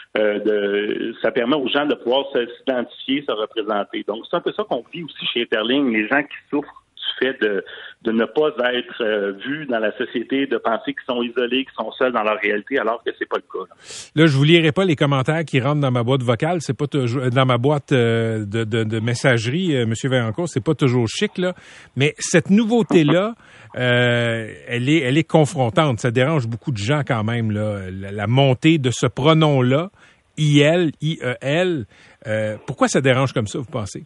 ça permet aux gens de pouvoir s'identifier, se représenter. Donc, c'est un peu ça qu'on vit aussi chez Interling, les gens qui souffrent du fait de ne pas être vus dans la société, de penser qu'ils sont isolés, qu'ils sont seuls dans leur réalité, alors que c'est pas le cas. Là, je vous lirai pas les commentaires qui rentrent dans ma boîte vocale, c'est pas toujours dans ma boîte de messagerie, Monsieur Vaillancourt, c'est pas toujours chic là, mais cette nouveauté-là, elle est confrontante, ça dérange beaucoup de gens quand même là, la montée de ce pronom-là, IL, IEL. Pourquoi ça dérange comme ça, vous pensez?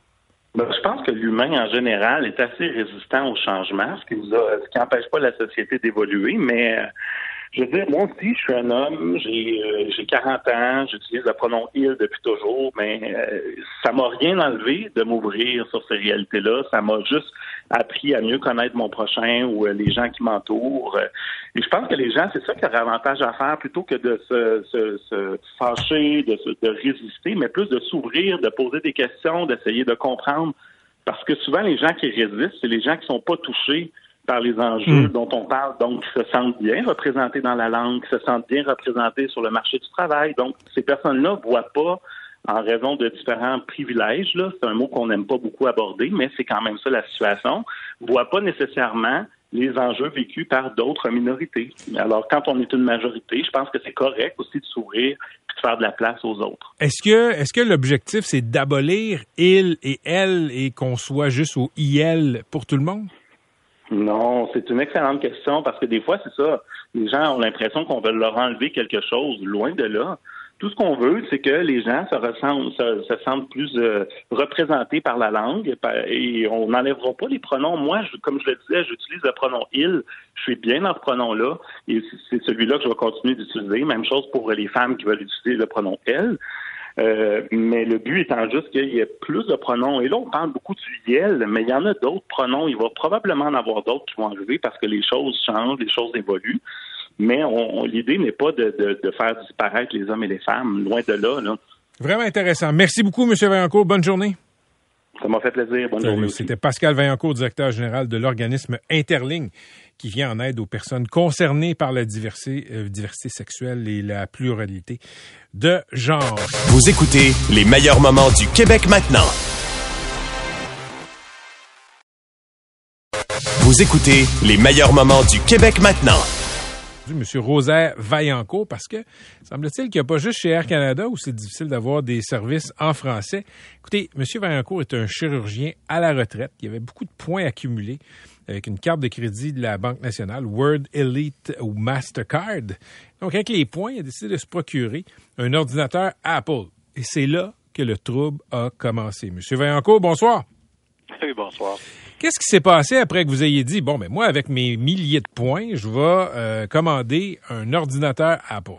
Je pense que l'humain, en général, est assez résistant au changement, ce qui n'empêche pas la société d'évoluer, mais je veux dire, moi aussi, je suis un homme, j'ai 40 ans, j'utilise le pronom « il » depuis toujours, mais ça m'a rien enlevé de m'ouvrir sur ces réalités-là. Ça m'a juste appris à mieux connaître mon prochain ou les gens qui m'entourent. Et je pense que les gens, c'est ça qu'il y aurait avantage à faire, plutôt que de se fâcher, de résister, mais plus de s'ouvrir, de poser des questions, d'essayer de comprendre. Parce que souvent, les gens qui résistent, c'est les gens qui sont pas touchés par les enjeux dont on parle, donc qui se sentent bien représentés dans la langue, qui se sentent bien représentés sur le marché du travail. Donc, ces personnes-là voient pas, en raison de différents privilèges, là, c'est un mot qu'on n'aime pas beaucoup aborder, mais c'est quand même ça la situation, voient pas nécessairement les enjeux vécus par d'autres minorités. Alors, quand on est une majorité, je pense que c'est correct aussi de s'ouvrir et de faire de la place aux autres. Est-ce que l'objectif, c'est d'abolir il et elle et qu'on soit juste au IL pour tout le monde? Non, c'est une excellente question parce que des fois, c'est ça. Les gens ont l'impression qu'on veut leur enlever quelque chose. Loin de là. Tout ce qu'on veut, c'est que les gens se sentent plus représentés par la langue et on n'enlèvera pas les pronoms. Moi, comme je le disais, j'utilise le pronom « il ». Je suis bien dans ce pronom-là et c'est celui-là que je vais continuer d'utiliser. Même chose pour les femmes qui veulent utiliser le pronom « elle ». Mais le but étant juste qu'il y ait plus de pronoms. Et là, on parle beaucoup du « iel », mais il y en a d'autres pronoms. Il va probablement en avoir d'autres qui vont arriver parce que les choses changent, les choses évoluent. Mais l'idée n'est pas de faire disparaître les hommes et les femmes, loin de là. Vraiment intéressant. Merci beaucoup, M. Vaillancourt. Bonne journée. Ça m'a fait plaisir. Bonne journée aussi. C'était Pascal Vaillancourt, directeur général de l'organisme Interling, qui vient en aide aux personnes concernées par la diversité sexuelle et la pluralité de genre. Vous écoutez les meilleurs moments du Québec maintenant. Vous écoutez les meilleurs moments du Québec maintenant. M. Rosaire Vaillancourt, parce que semble-t-il qu'il n'y a pas juste chez Air Canada où c'est difficile d'avoir des services en français. Écoutez, M. Vaillancourt est un chirurgien à la retraite. Il avait beaucoup de points accumulés avec une carte de crédit de la Banque nationale, World Elite ou Mastercard. Donc, avec les points, il a décidé de se procurer un ordinateur Apple. Et c'est là que le trouble a commencé. M. Vaillancourt, bonsoir. Oui, bonsoir. Qu'est-ce qui s'est passé après que vous ayez dit, bon, ben moi, avec mes milliers de points, je vais commander un ordinateur Apple?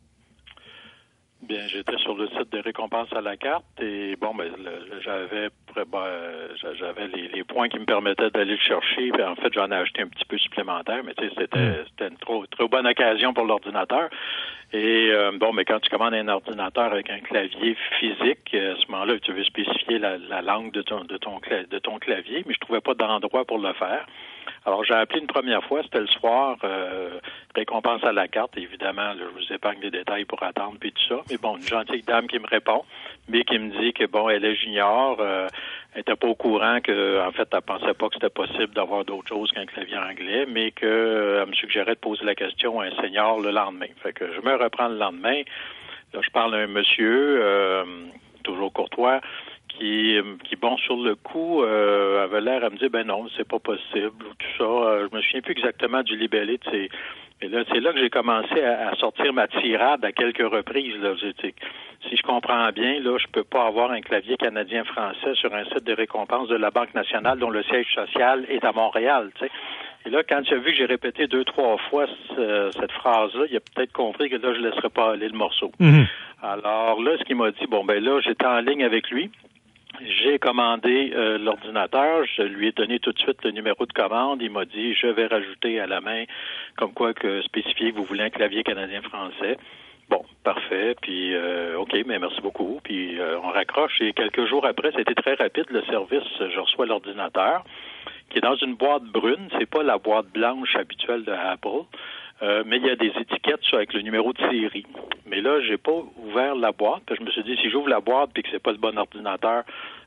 Bien, j'étais sur le site de récompenses à la carte et bon, ben j'avais les points qui me permettaient d'aller le chercher. Puis en fait, j'en ai acheté un petit peu supplémentaire, mais tu sais, c'était une trop bonne occasion pour l'ordinateur. Et bon, mais quand tu commandes un ordinateur avec un clavier physique, à ce moment-là, tu veux spécifier la langue de ton clavier, mais je trouvais pas d'endroit pour le faire. Alors, j'ai appelé une première fois, c'était le soir, récompense à la carte, évidemment, là, je vous épargne les détails pour attendre, puis tout ça. Mais bon, une gentille dame qui me répond, mais qui me dit que, bon, elle est junior, elle était pas au courant que, en fait, elle pensait pas que c'était possible d'avoir d'autres choses qu'un clavier anglais, mais que elle me suggérait de poser la question à un senior le lendemain. Fait que je me reprends le lendemain, là, je parle à un monsieur, toujours courtois, qui bon, sur le coup, avait l'air à me dire, ben non, c'est pas possible, ou tout ça. Je me souviens plus exactement du libellé de ces... Mais là, c'est là que j'ai commencé à sortir ma tirade à quelques reprises, là. Si je comprends bien, là, je peux pas avoir un clavier canadien-français sur un site de récompense de la Banque nationale dont le siège social est à Montréal, tu sais. Et là, quand il a vu que j'ai répété 2-3 fois cette phrase-là, il a peut-être compris que là, je ne laisserais pas aller le morceau. Mm-hmm. Alors là, ce qu'il m'a dit, là, j'étais en ligne avec lui. J'ai commandé l'ordinateur, je lui ai donné tout de suite le numéro de commande. Il m'a dit, je vais rajouter à la main, comme quoi que spécifier que vous voulez un clavier canadien-français. Bon, parfait, puis OK, mais merci beaucoup. Puis on raccroche et quelques jours après, c'était très rapide, le service, je reçois l'ordinateur qui est dans une boîte brune, c'est pas la boîte blanche habituelle de Apple. Mais il y a des étiquettes avec le numéro de série. Mais là, j'ai pas ouvert la boîte. Je me suis dit, si j'ouvre la boîte et que c'est pas le bon ordinateur,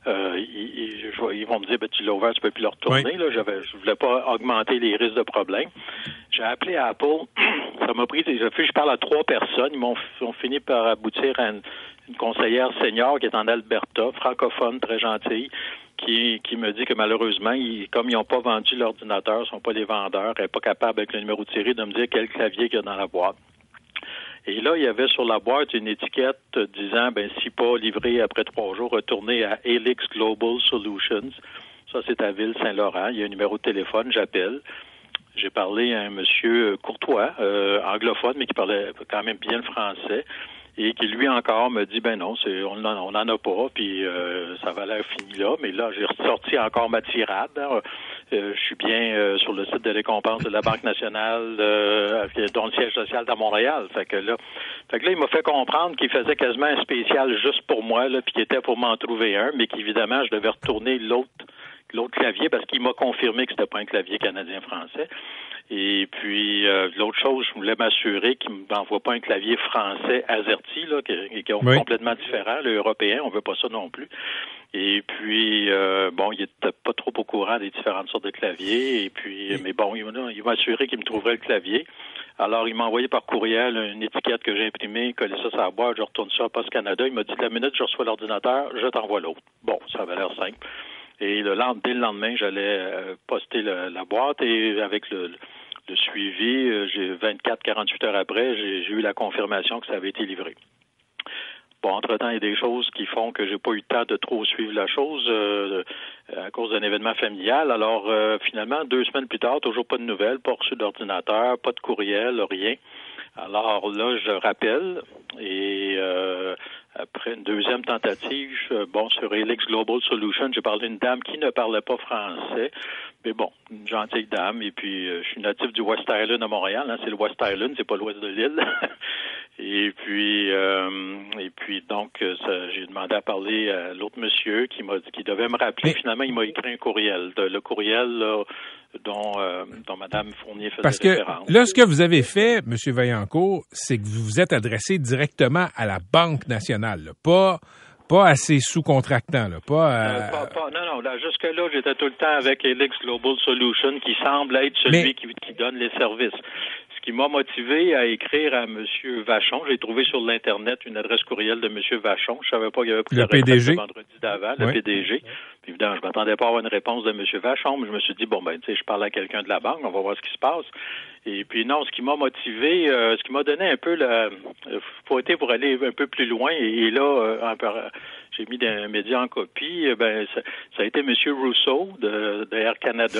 ils vont me dire, tu l'as ouvert, tu peux plus le retourner. Oui. Là, je voulais pas augmenter les risques de problème. J'ai appelé Apple. Ça m'a pris. Je parle à 3 personnes. Ils ont fini par aboutir à une conseillère senior qui est en Alberta, francophone, très gentille. Qui me dit que malheureusement, comme ils n'ont pas vendu l'ordinateur, ils ne sont pas les vendeurs, elle n'est pas capable avec le numéro de série de me dire quel clavier qu'il y a dans la boîte. Et là, il y avait sur la boîte une étiquette disant, si pas livré après 3 jours, retournez à Helix Global Solutions. Ça, c'est à Ville-Saint-Laurent. Il y a un numéro de téléphone, j'appelle. J'ai parlé à un monsieur courtois, anglophone, mais qui parlait quand même bien le français. Et qui, lui, encore, me dit, non, on n'en a pas, puis ça va l'air fini là. Mais là, j'ai ressorti encore ma tirade. Je suis bien sur le site de récompense de la Banque nationale, dont le siège social est à Montréal. Fait que là, il m'a fait comprendre qu'il faisait quasiment un spécial juste pour moi, là, puis qu'il était pour m'en trouver un, mais qu'évidemment, je devais retourner l'autre clavier, parce qu'il m'a confirmé que c'était pas un clavier canadien-français. Et puis, l'autre chose, je voulais m'assurer qu'il ne m'envoie pas un clavier français AZERTY, là, qui est complètement différent. Le européen, on veut pas ça non plus. Et puis, il était pas trop au courant des différentes sortes de claviers. Et puis, mais bon, il m'a assuré qu'il me trouverait le clavier. Alors, il m'a envoyé par courriel une étiquette que j'ai imprimée, collé ça sur la boîte, je retourne ça à Poste Canada. Il m'a dit, la minute que je reçois l'ordinateur, je t'envoie l'autre. Bon, ça avait l'air simple. Et dès le lendemain, j'allais poster la boîte et avec le suivi, j'ai 24-48 heures après, j'ai eu la confirmation que ça avait été livré. Bon, entre-temps, il y a des choses qui font que j'ai pas eu le temps de trop suivre la chose à cause d'un événement familial. Alors, finalement, 2 semaines plus tard, toujours pas de nouvelles, pas reçu d'ordinateur, pas de courriel, rien. Alors là, je rappelle et après une deuxième tentative, sur Helix Global Solutions, j'ai parlé à une dame qui ne parlait pas français, mais bon, une gentille dame. Et puis, je suis natif du West Island à Montréal, c'est le West Island, c'est pas l'ouest de l'île. Et puis donc, j'ai demandé à parler à l'autre monsieur qui m'a dit qu'il devait me rappeler. Finalement, il m'a écrit un courriel, le courriel là, dont Mme Fournier faisait Parce que référence. Là, ce que vous avez fait, M. Vaillancourt, c'est que vous vous êtes adressé directement à la Banque nationale, là, pas à ses sous-contractants, là, non, là, jusque-là, j'étais tout le temps avec Helix Global Solutions, qui semble être celui qui donne les services. Ce qui m'a motivé à écrire à M. Vachon, j'ai trouvé sur l'Internet une adresse courriel de M. Vachon. Je savais pas qu'il y avait pris le PDG. Le vendredi d'avant, le PDG. Puis, évidemment, je m'attendais pas à avoir une réponse de M. Vachon, mais je me suis dit, je parle à quelqu'un de la banque, on va voir ce qui se passe. Et puis non, ce qui m'a motivé, ce qui m'a donné un peu pour aller un peu plus loin, et là, j'ai mis des médias en copie, ça a été M. Rousseau de Air Canada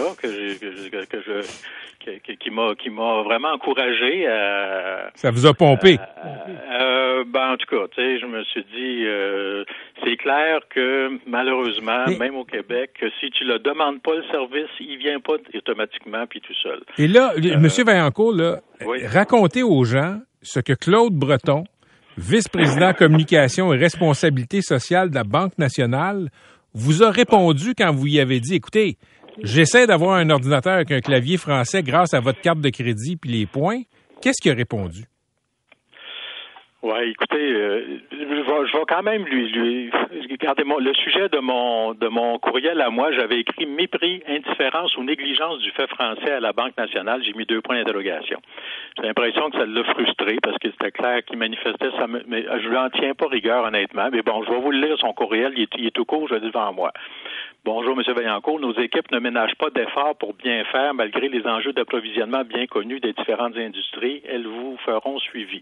qui m'a vraiment encouragé à... Ça vous a pompé? En tout cas, je me suis dit, c'est clair que malheureusement, même au Québec, si tu le demandes pas le service, il vient pas automatiquement puis tout seul. Et là, M. Vaillancourt, racontez aux gens ce que Claude Breton, vice-président communication et responsabilité sociale de la Banque nationale, vous a répondu quand vous y avez dit, écoutez, j'essaie d'avoir un ordinateur avec un clavier français grâce à votre carte de crédit puis les points. Qu'est-ce qu'il a répondu? Oui, écoutez, je vais quand même lui regardez le sujet de mon courriel à moi, j'avais écrit mépris, indifférence ou négligence du fait français à la Banque nationale. J'ai mis 2 points d'interrogation. J'ai l'impression que ça l'a frustré parce que c'était clair qu'il manifestait ça, mais je lui en tiens pas rigueur honnêtement. Mais bon, je vais vous le lire son courriel, il est tout court, je l'ai devant moi. Bonjour, M. Vaillancourt. Nos équipes ne ménagent pas d'efforts pour bien faire malgré les enjeux d'approvisionnement bien connus des différentes industries. Elles vous feront suivi.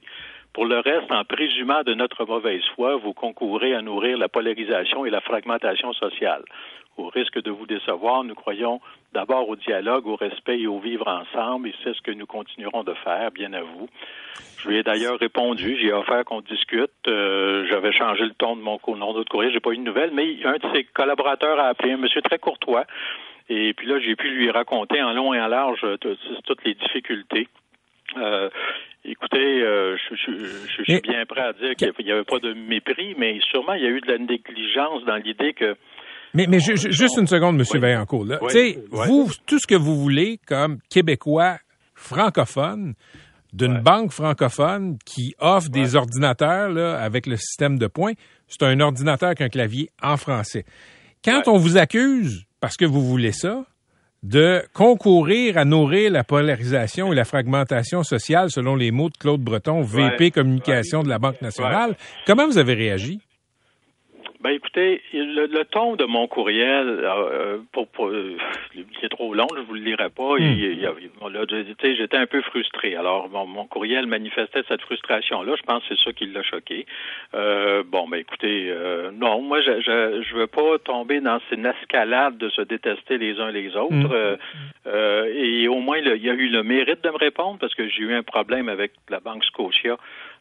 Pour le reste, en présumant de notre mauvaise foi, vous concourez à nourrir la polarisation et la fragmentation sociale. Au risque de vous décevoir, nous croyons d'abord au dialogue, au respect et au vivre ensemble, et c'est ce que nous continuerons de faire, bien à vous. Je lui ai d'ailleurs répondu, j'ai offert qu'on discute. J'avais changé le ton de mon nom de courrier, j'ai pas eu de nouvelles, mais un de ses collaborateurs a appelé, un monsieur très courtois, et puis là, j'ai pu lui raconter en long et en large toutes les difficultés. Écoutez, je suis bien prêt à dire qu'il n'y avait pas de mépris, mais sûrement il y a eu de la négligence dans l'idée que... Mais juste une seconde, M. Vaillancourt. Là. Tu sais, vous, tout ce que vous voulez comme Québécois francophones, d'une banque francophone qui offre des ordinateurs là, avec le système de points, c'est un ordinateur avec un clavier en français. Quand on vous accuse, parce que vous voulez ça, de concourir à nourrir la polarisation et la fragmentation sociale, selon les mots de Claude Breton, VP Communication de la Banque nationale, comment vous avez réagi? Ben écoutez, le ton de mon courriel, il est trop long, je vous le lirai pas. J'étais un peu frustré. Alors mon courriel manifestait cette frustration-là. Je pense que c'est ça qui l'a choqué. Écoutez, non, moi je veux pas tomber dans une escalade de se détester les uns les autres. Et au moins il y a eu le mérite de me répondre parce que j'ai eu un problème avec la Banque Scotia.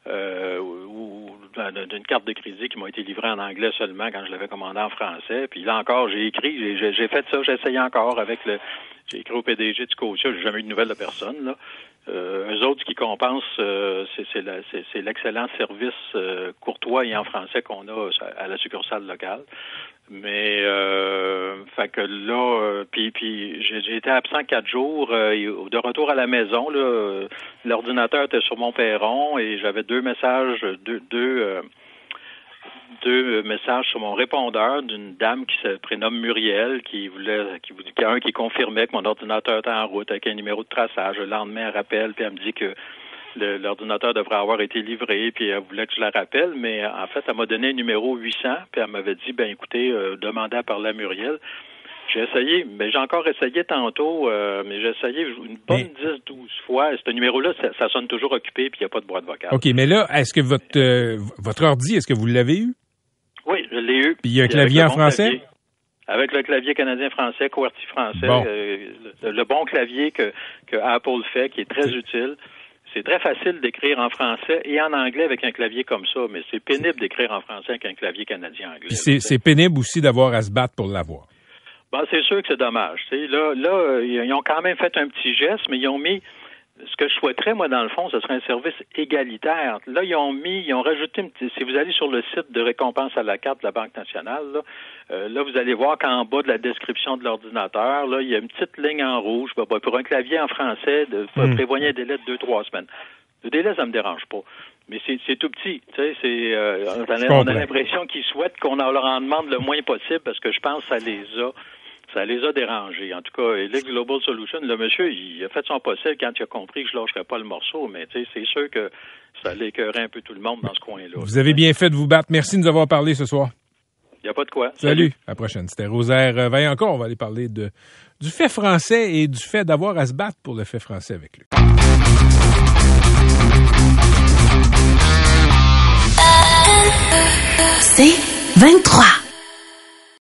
D'une carte de crédit qui m'a été livrée en anglais seulement quand je l'avais commandé en français. Puis là encore, j'ai écrit, j'ai fait ça, j'ai essayé encore j'ai écrit au PDG de Scotia, j'ai jamais eu de nouvelles de personne, là. Eux autres, ce qui compensent, c'est l'excellent service courtois et en français qu'on a à la succursale locale. Mais fait que là, puis j'ai été absent 4 jours. De retour à la maison, là, l'ordinateur était sur mon perron et j'avais deux messages sur mon répondeur d'une dame qui se prénomme Muriel, qui confirmait que mon ordinateur était en route avec un numéro de traçage. Le lendemain, elle rappelle, puis elle me dit que l'ordinateur devrait avoir été livré, puis elle voulait que je la rappelle, mais en fait, elle m'a donné un numéro 800, puis elle m'avait dit, écoutez, demandez à parler à Muriel. J'ai essayé, mais j'ai encore essayé tantôt, mais j'ai essayé une bonne 10-12 fois. Ce numéro-là, ça sonne toujours occupé, puis il n'y a pas de boîte vocale. OK, mais là, est-ce que votre ordi, est-ce que vous l'avez eu? Oui, je l'ai eu. Puis il y a un clavier en français? Avec le clavier canadien-français, QWERTY français, le bon clavier que Apple fait, qui est très utile. C'est très facile d'écrire en français et en anglais avec un clavier comme ça, mais c'est pénible d'écrire en français avec un clavier canadien-anglais. Puis c'est pénible aussi d'avoir à se battre pour l'avoir. C'est sûr que c'est dommage. Là, ils ont quand même fait un petit geste, mais ils ont mis... Ce que je souhaiterais, moi, dans le fond, ce serait un service égalitaire. Là, ils ont rajouté si vous allez sur le site de récompense à la carte de la Banque nationale, là, vous allez voir qu'en bas de la description de l'ordinateur, là, il y a une petite ligne en rouge. Pour un clavier en français, prévoyez un délai de 2-3 semaines. Le délai, ça me dérange pas. Mais c'est tout petit. Tu sais, on a l'impression qu'ils souhaitent qu'on leur en demande le moins possible parce que je pense que ça les a dérangés. En tout cas, Elix Global Solutions, le monsieur, il a fait son possible quand il a compris que je lâcherais pas le morceau, mais tu sais, c'est sûr que ça allait écœurer un peu tout le monde dans ce coin-là. Vous avez bien fait de vous battre. Merci de nous avoir parlé ce soir. Il n'y a pas de quoi. Salut. À la prochaine. C'était Rosaire Vaillancourt. On va aller parler du fait français et du fait d'avoir à se battre pour le fait français avec lui. C'est 23.